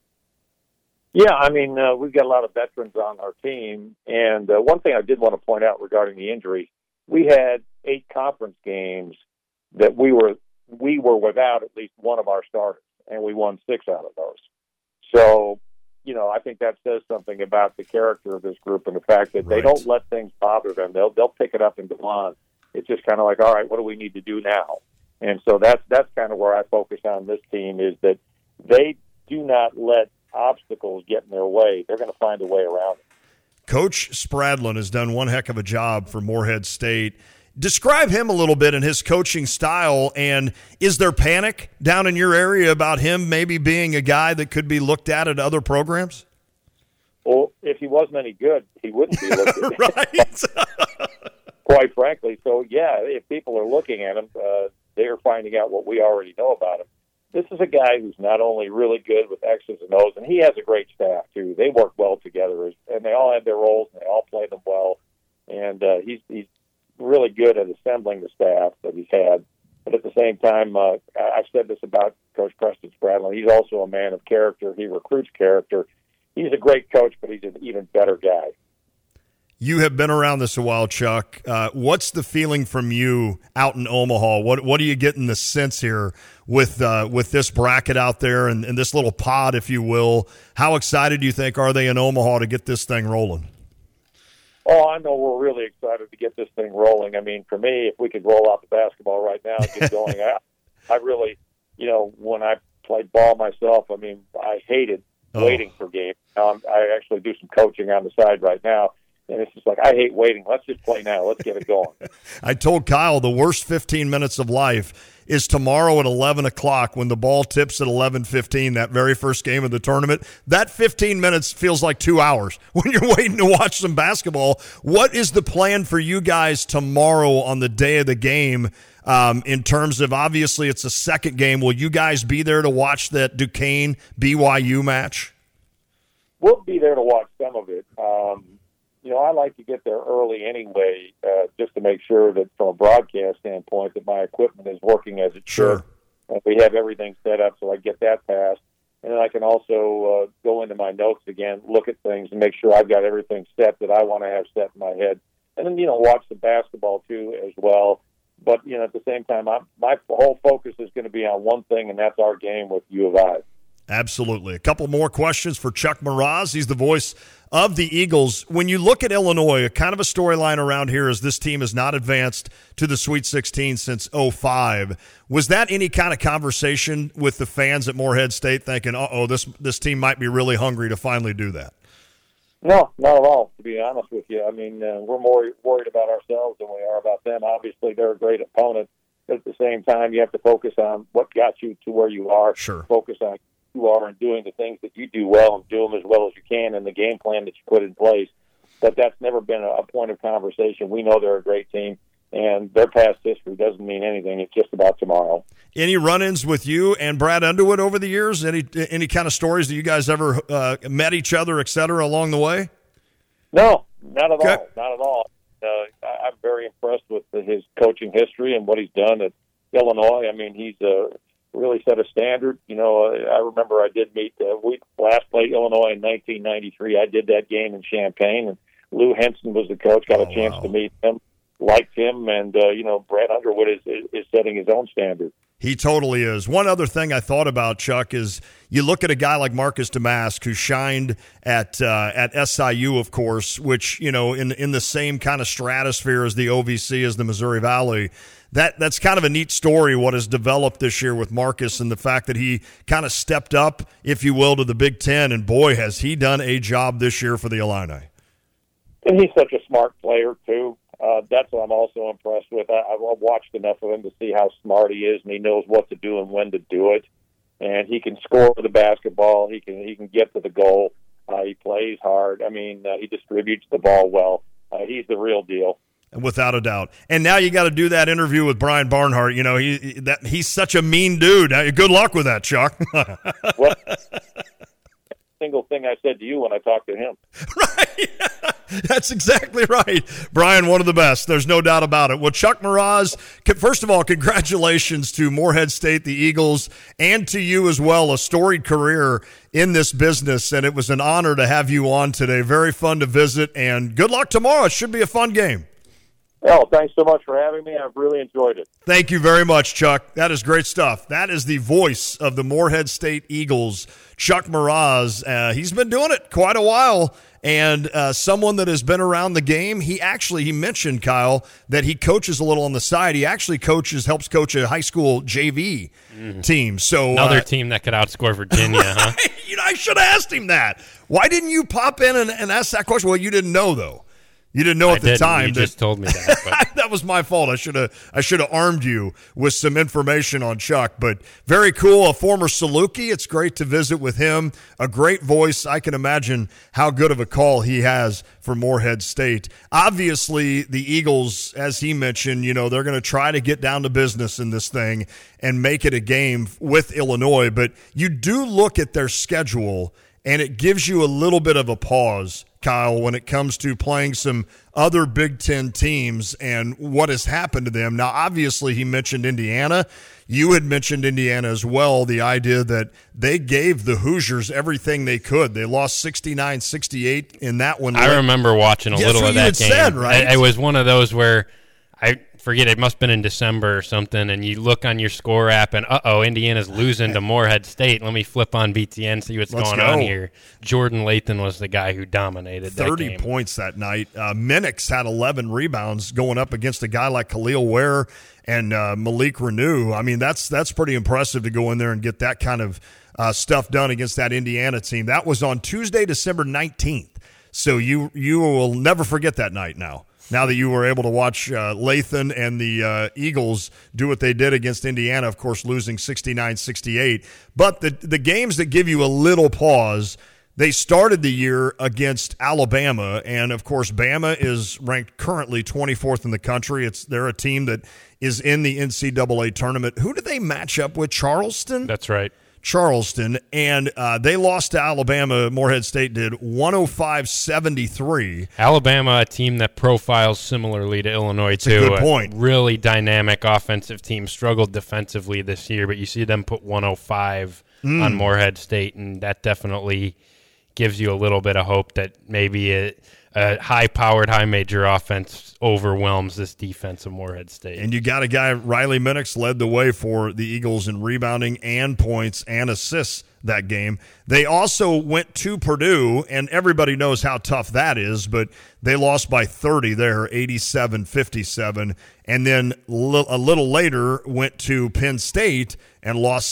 Yeah, we've got a lot of veterans on our team. And one thing I did want to point out regarding the injury, we had 8 conference games that we were without at least one of our starters, and we won 6 out of those. So, I think that says something about the character of this group and the fact that they don't let things bother them. They'll pick it up and go on. It's just kind of like, all right, what do we need to do now? And so that's kind of where I focus on this team is that they do not let obstacles get in their way. They're going to find a way around it. Coach Spradlin has done one heck of a job for Morehead State. Describe him a little bit in his coaching style, and is there panic down in your area about him maybe being a guy that could be looked at other programs? Well, if he wasn't any good, he wouldn't be looked at. Right. Quite frankly. So, yeah, if people are looking at him, they're finding out what we already know about him. This is a guy who's not only really good with X's and O's, and he has a great staff, too. They work well together, and they all have their roles, and they all play them well. And he's really good at assembling the staff that he's had. But at the same time, I've said this about Coach Preston Spradlin. He's also a man of character. He recruits character. He's a great coach, but he's an even better guy. You have been around this a while, Chuck. What's the feeling from you out in Omaha? What are you getting the sense here with this bracket out there and this little pod, if you will? How excited do you think are they in Omaha to get this thing rolling? Oh, I know we're really excited to get this thing rolling. For me, if we could roll out the basketball right now and get going, I really, when I played ball myself, I hated waiting for games. I actually do some coaching on the side right now. And it's just like, I hate waiting. Let's just play now. Let's get it going. I told Kyle the worst 15 minutes of life is tomorrow at 11 o'clock when the ball tips at 11:15, that very first game of the tournament. That 15 minutes feels like 2 hours when you're waiting to watch some basketball. What is the plan for you guys tomorrow on the day of the game in terms of, obviously, it's a second game. Will you guys be there to watch that Duquesne-BYU match? We'll be there to watch some of it. I like to get there early anyway, just to make sure that from a broadcast standpoint that my equipment is working as it should. And we have everything set up so I get that passed. And then I can also go into my notes again, look at things, and make sure I've got everything set that I want to have set in my head. And then, watch the basketball, too, as well. But, at the same time, my whole focus is going to be on one thing, and that's our game with U of I. Absolutely. A couple more questions for Chuck Mraz. He's the voice of the Eagles. When you look at Illinois, kind of a storyline around here is this team has not advanced to the Sweet 16 since 2005. Was that any kind of conversation with the fans at Morehead State thinking, this team might be really hungry to finally do that? No, not at all, to be honest with you. I mean, we're more worried about ourselves than we are about them. Obviously, they're a great opponent. But at the same time, you have to focus on what got you to where you are. Sure. Focus on who you are and doing the things that you do well and do them as well as you can and the game plan that you put in place. But that's never been a point of conversation. We know they're a great team, and their past history doesn't mean anything. It's just about tomorrow. Any run-ins with you and Brad Underwood over the years? Any kind of stories that you guys ever met each other, et cetera, along the way? No, not at all. Not at all. I'm very impressed with his coaching history and what he's done at Illinois. I mean, he's really set a standard. I remember I did meet, we last played Illinois in 1993. I did that game in Champaign, and Lou Henson was the coach, got a chance to meet him, liked him, and, Brad Underwood is setting his own standard. He totally is. One other thing I thought about, Chuck, is you look at a guy like Marcus Damask, who shined at SIU, of course, which, in the same kind of stratosphere as the OVC, as the Missouri Valley. That's kind of a neat story, what has developed this year with Marcus and the fact that he kind of stepped up, if you will, to the Big Ten. And, boy, has he done a job this year for the Illini. And he's such a smart player, too. That's what I'm also impressed with. I've watched enough of him to see how smart he is, and he knows what to do and when to do it. And he can score the basketball. He can get to the goal. He plays hard. I mean, he distributes the ball well. He's the real deal. Without a doubt. And now you got to do that interview with Brian Barnhart. He's such a mean dude. Good luck with that, Chuck. Well, single thing I said to you when I talked to him. Right. That's exactly right. Brian, one of the best. There's no doubt about it. Well, Chuck Mraz, first of all, congratulations to Morehead State, the Eagles, and to you as well, a storied career in this business, and it was an honor to have you on today. Very fun to visit, and good luck tomorrow. It should be a fun game. Well, thanks so much for having me. I've really enjoyed it. Thank you very much, Chuck. That is great stuff. That is the voice of the Morehead State Eagles, Chuck Mraz. He's been doing it quite a while, and someone that has been around the game. He mentioned, Kyle, that he coaches a little on the side. He actually helps coach a high school JV team. So another team that could outscore Virginia, huh? I should have asked him that. Why didn't you pop in and ask that question? Well, you didn't know, though. You didn't know at the time. You just told me that. But. That was my fault. I should have armed you with some information on Chuck. But very cool. A former Saluki. It's great to visit with him. A great voice. I can imagine how good of a call he has for Morehead State. Obviously, the Eagles, as he mentioned, they're going to try to get down to business in this thing and make it a game with Illinois. But you do look at their schedule, and it gives you a little bit of a pause, Kyle, when it comes to playing some other Big Ten teams and what has happened to them. Now, obviously, he mentioned Indiana. You had mentioned Indiana as well, the idea that they gave the Hoosiers everything they could. They lost 69-68 in that one. I remember watching a little of that game. Said, right? It was one of those where I forget, it must have been in December or something, and you look on your score app and, Indiana's losing to Morehead State. Let me flip on BTN, see what's going on here. Jordan Lathan was the guy who dominated that game. 30 points that night. Minix had 11 rebounds going up against a guy like Khalil Ware and Malik Renew. I mean, that's pretty impressive to go in there and get that kind of stuff done against that Indiana team. That was on Tuesday, December 19th. So you will never forget that night now that you were able to watch Lathan and the Eagles do what they did against Indiana, of course, losing 69-68. But the games that give you a little pause, they started the year against Alabama, and, of course, Bama is ranked currently 24th in the country. They're a team that is in the NCAA tournament. Who do they match up with? Charleston? That's right. Charleston, and they lost to Alabama. Morehead State did 105-73. Alabama, a team that profiles similarly to Illinois, too. A good point. Really dynamic offensive team, struggled defensively this year, but you see them put 105 on Morehead State, and that definitely gives you a little bit of hope that maybe a high-powered, high-major offense overwhelms this defense of Morehead State. And you got a guy, Riley Minix, led the way for the Eagles in rebounding and points and assists that game. They also went to Purdue, and everybody knows how tough that is, but they lost by 30 there, 87-57, and then a little later went to Penn State and lost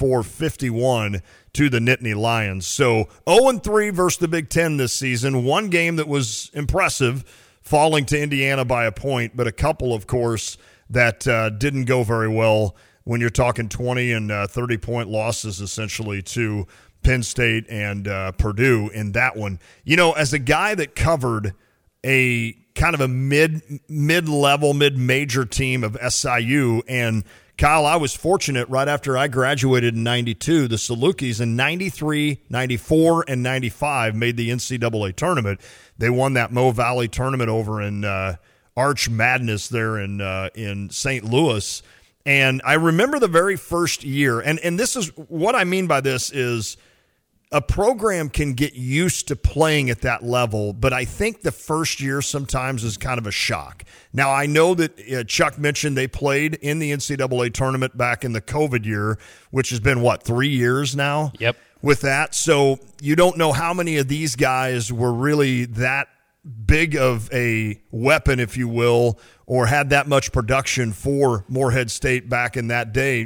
74-51 to the Nittany Lions. So 0-3 versus the Big Ten this season. One game that was impressive, falling to Indiana by a point, but a couple, of course, that didn't go very well when you're talking 20 and 30-point losses essentially to Penn State and Purdue in that one. You know, as a guy that covered a kind of a mid-level, mid-major team of SIU, and Kyle, I was fortunate right after I graduated in 92, the Salukis in 93, 94, and 95 made the NCAA tournament. They won that Mo Valley tournament over in Arch Madness there in St. Louis. And I remember the very first year, and this is what I mean by this is a program can get used to playing at that level, but I think the first year sometimes is kind of a shock. Now, I know that Chuck mentioned they played in the NCAA tournament back in the COVID year, which has been, 3 years now? Yep. With that, so you don't know how many of these guys were really that big of a weapon, if you will, or had that much production for Morehead State back in that day,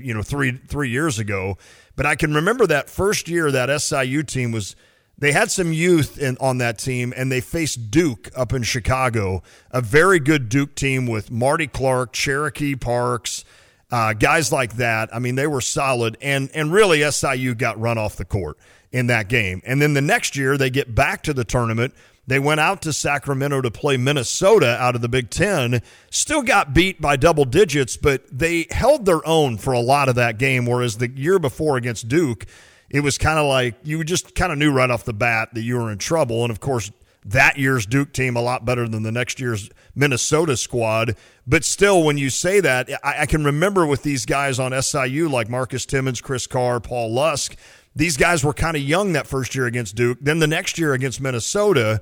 3 years ago. But I can remember that first year that SIU team they had some youth on that team, and they faced Duke up in Chicago, a very good Duke team with Marty Clark, Cherokee Parks, guys like that. I mean, they were solid, and really SIU got run off the court in that game. And then the next year they get back to the tournament. They went out to Sacramento to play Minnesota out of the Big Ten, still got beat by double digits, but they held their own for a lot of that game, whereas the year before against Duke, it was kind of like you just kind of knew right off the bat that you were in trouble. And, of course, that year's Duke team a lot better than the next year's Minnesota squad. But still, when you say that, I can remember with these guys on SIU like Marcus Timmons, Chris Carr, Paul Lusk, these guys were kind of young that first year against Duke. Then the next year against Minnesota,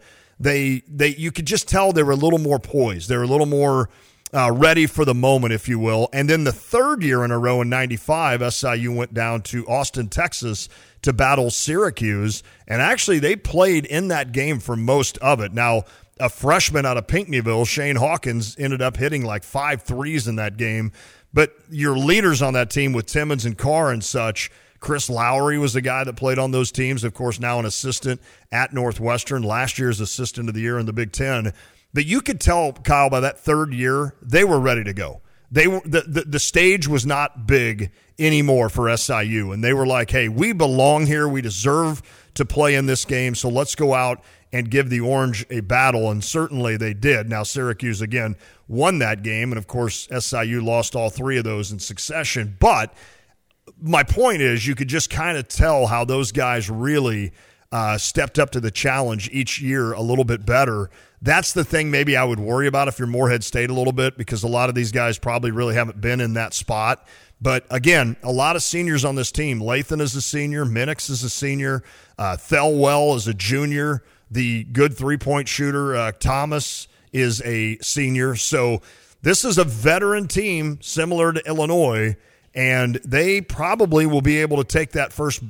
you could just tell they were a little more poised. They were a little more ready for the moment, if you will. And then the third year in a row in 95, SIU went down to Austin, Texas to battle Syracuse. And actually, they played in that game for most of it. Now, a freshman out of Pinckneyville, Shane Hawkins, ended up hitting like 5 threes in that game. But your leaders on that team with Timmons and Carr and such, Chris Lowry was the guy that played on those teams, of course, now an assistant at Northwestern, last year's assistant of the year in the Big Ten. But you could tell, Kyle, by that third year, they were ready to go. They were the stage was not big anymore for SIU, and they were like, hey, we belong here. We deserve to play in this game, so let's go out and give the Orange a battle, and certainly they did. Now, Syracuse, again, won that game, and, of course, SIU lost all 3 of those in succession, but my point is you could just kind of tell how those guys really stepped up to the challenge each year a little bit better. That's the thing maybe I would worry about if you're Morehead State a little bit, because a lot of these guys probably really haven't been in that spot. But, again, a lot of seniors on this team. Lathan is a senior. Minix is a senior. Thelwell is a junior. The good three-point shooter, Thomas, is a senior. So this is a veteran team similar to Illinois, and they probably will be able to take that first,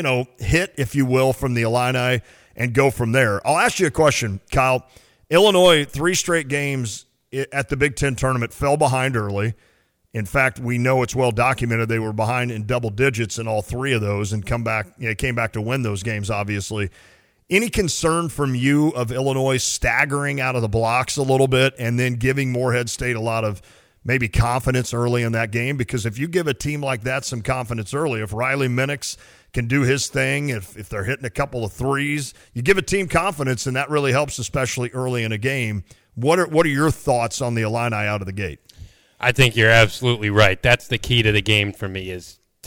hit, if you will, from the Illini and go from there. I'll ask you a question, Kyle. Illinois, 3 straight games at the Big Ten tournament, fell behind early. In fact, we know it's well documented they were behind in double digits in all 3 of those and came back to win those games, obviously. Any concern from you of Illinois staggering out of the blocks a little bit and then giving Morehead State a lot of maybe confidence early in that game? Because if you give a team like that some confidence early, if Riley Minix can do his thing, if they're hitting a couple of threes, you give a team confidence, and that really helps, especially early in a game. What are your thoughts on the Illini out of the gate? I think you're absolutely right. That's the key to the game for me, is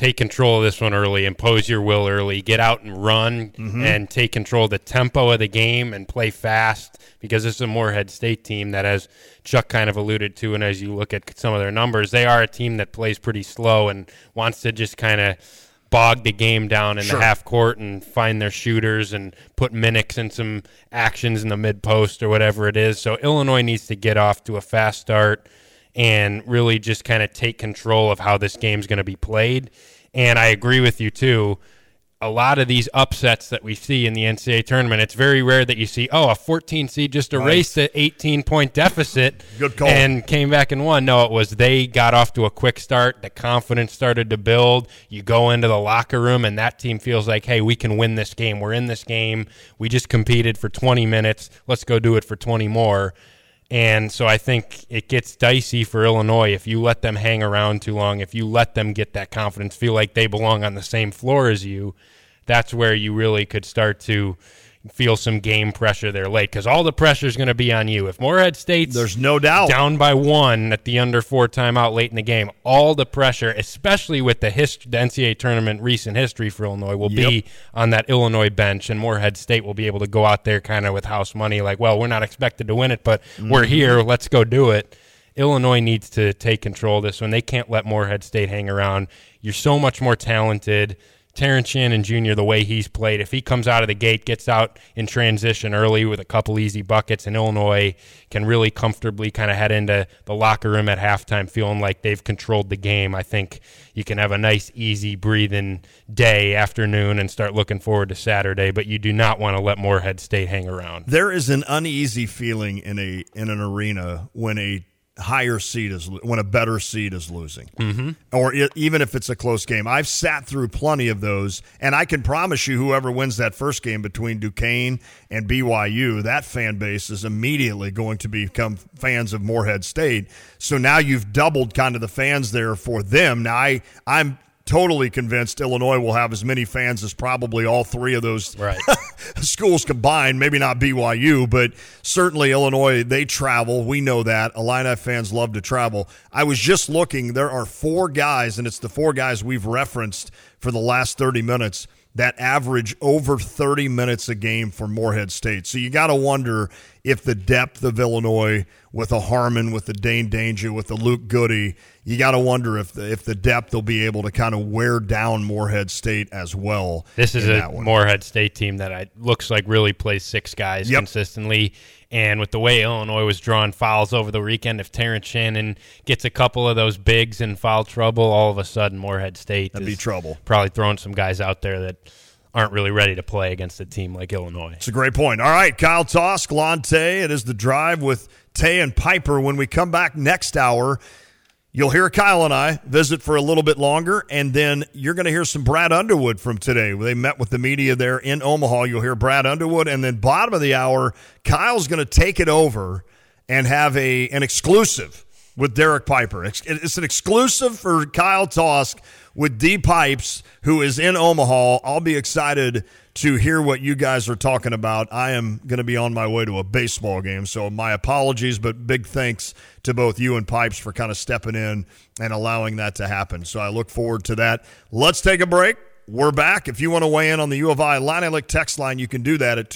take control of this one early, impose your will early, get out and run and take control of the tempo of the game and play fast, because this is a Morehead State team that, as Chuck kind of alluded to, and as you look at some of their numbers, they are a team that plays pretty slow and wants to just kind of bog the game down in the half court and find their shooters and put Minix in some actions in the mid post or whatever it is. So Illinois needs to get off to a fast start and really just kind of take control of how this game's going to be played. And I agree with you, too. A lot of these upsets that we see in the NCAA tournament, it's very rare that you see, a 14 seed just erased an 18-point deficit and came back and won. No, it was they got off to a quick start. The confidence started to build. You go into the locker room, and that team feels like, hey, we can win this game. We're in this game. We just competed for 20 minutes. Let's go do it for 20 more. And so I think it gets dicey for Illinois if you let them hang around too long, if you let them get that confidence, feel like they belong on the same floor as you. That's where you really could start to feel some game pressure there late, because all the pressure is going to be on you. If Morehead State's there's no doubt down by 1 at the under 4 timeout late in the game, all the pressure, especially with the NCAA tournament recent history for Illinois, will be on that Illinois bench, and Morehead State will be able to go out there kind of with house money, like, well, we're not expected to win it, but we're here, let's go do it. Illinois needs to take control of this one. They can't let Morehead State hang around. You're so much more talented. Terrence Shannon Jr., the way he's played, if he comes out of the gate, gets out in transition early with a couple easy buckets, and Illinois can really comfortably kind of head into the locker room at halftime feeling like they've controlled the game, I think you can have a nice, easy, breathing day, afternoon, and start looking forward to Saturday, but you do not want to let Morehead State hang around. There is an uneasy feeling in an arena when a higher seed when a better seed is losing, or even if it's a close game. I've sat through plenty of those, and I can promise you whoever wins that first game between Duquesne and BYU, that fan base is immediately going to become fans of Morehead State. So now you've doubled kind of the fans there for them. Now I'm totally convinced Illinois will have as many fans as probably all three of those schools combined. Maybe not BYU, but certainly Illinois, they travel. We know that. Illini fans love to travel. I was just looking. There are 4 guys, and it's the 4 guys we've referenced for the last 30 minutes, that average over 30 minutes a game for Morehead State. So you got to wonder if the depth of Illinois with a Harmon, with the Dane Danger, with the Luke Goody, you got to wonder if the depth will be able to kind of wear down Morehead State as well. This is a Morehead State team that looks like really plays 6 guys consistently. And with the way Illinois was drawing fouls over the weekend, if Terrence Shannon gets a couple of those bigs in foul trouble, all of a sudden Morehead State That'd be trouble. Probably throwing some guys out there that aren't really ready to play against a team like Illinois. It's a great point. All right, Kyle Tosk, Lon Tay. It is The Drive with Tay and Piper. When we come back next hour, you'll hear Kyle and I visit for a little bit longer, and then you're going to hear some Brad Underwood from today. They met with the media there in Omaha. You'll hear Brad Underwood, and then bottom of the hour, Kyle's going to take it over and have an exclusive with Derek Piper. It's an exclusive for Kyle Tosk with D Pipes, who is in Omaha. I'll be excited to hear what you guys are talking about. I am going to be on my way to a baseball game, so my apologies, but big thanks to both you and Pipes for kind of stepping in and allowing that to happen. So I look forward to that. Let's take a break. We're back. If you want to weigh in on the U of I Illini Lick text line, you can do that at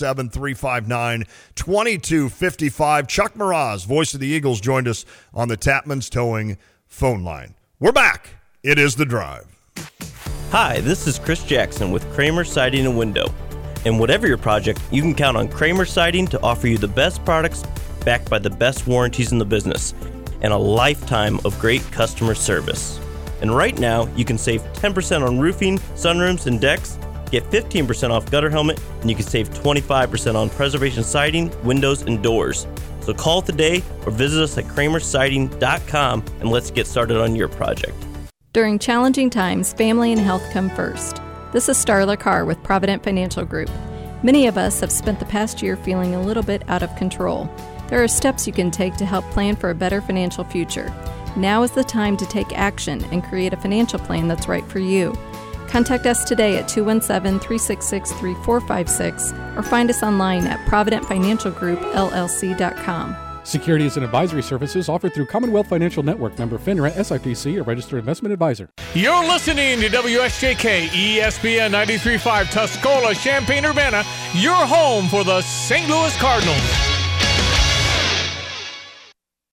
217-359-2255. Chuck Mraz, voice of the Eagles, joined us on the Tapman's Towing phone line. We're back. It is The Drive. Hi, this is Chris Jackson with Kramer Siding and Window. And whatever your project, you can count on Kramer Siding to offer you the best products backed by the best warranties in the business and a lifetime of great customer service. And right now, you can save 10% on roofing, sunrooms, and decks, get 15% off gutter helmet, and you can save 25% on preservation siding, windows, and doors. So call today or visit us at kramersiding.com and let's get started on your project. During challenging times, family and health come first. This is Starla Carr with Provident Financial Group. Many of us have spent the past year feeling a little bit out of control. There are steps you can take to help plan for a better financial future. Now is the time to take action and create a financial plan that's right for you. Contact us today at 217-366-3456 or find us online at providentfinancialgroupllc.com. Securities and advisory services offered through Commonwealth Financial Network, member FINRA, SIPC, a registered investment advisor. You're listening to WSJK ESPN 93.5 Tuscola, Champaign-Urbana, your home for the St. Louis Cardinals.